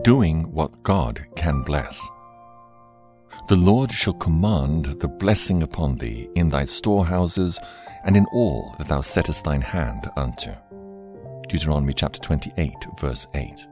Doing what God can bless. The Lord shall command the blessing upon thee in thy storehouses and in all that thou settest thine hand unto. Deuteronomy chapter 28, verse 8.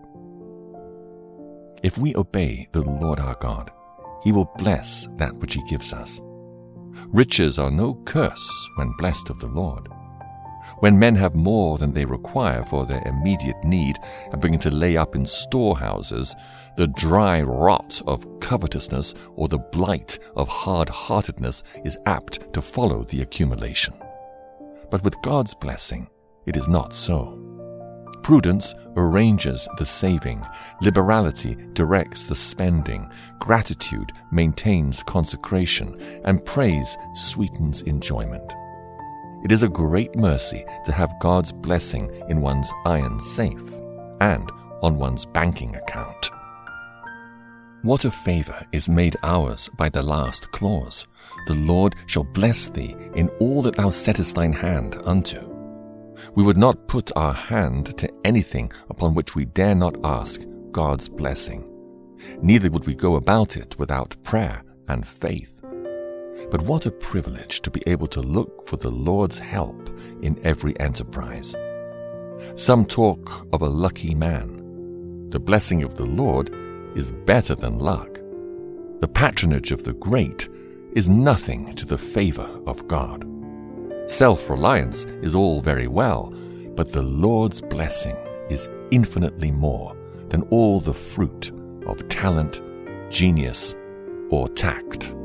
If we obey the Lord our God, he will bless that which he gives us. Riches are no curse when blessed of the Lord. When men have more than they require for their immediate need and begin to lay up in storehouses, the dry rot of covetousness or the blight of hard-heartedness is apt to follow the accumulation. But with God's blessing, it is not so. Prudence arranges the saving, liberality directs the spending, gratitude maintains consecration, and praise sweetens enjoyment. It is a great mercy to have God's blessing in one's iron safe and on one's banking account. What a favor is made ours by the last clause, "The Lord shall bless thee in all that thou settest thine hand unto." We would not put our hand to anything upon which we dare not ask God's blessing. Neither would we go about it without prayer and faith. But what a privilege to be able to look for the Lord's help in every enterprise. Some talk of a lucky man. The blessing of the Lord is better than luck. The patronage of the great is nothing to the favor of God. Self-reliance is all very well, but the Lord's blessing is infinitely more than all the fruit of talent, genius, or tact.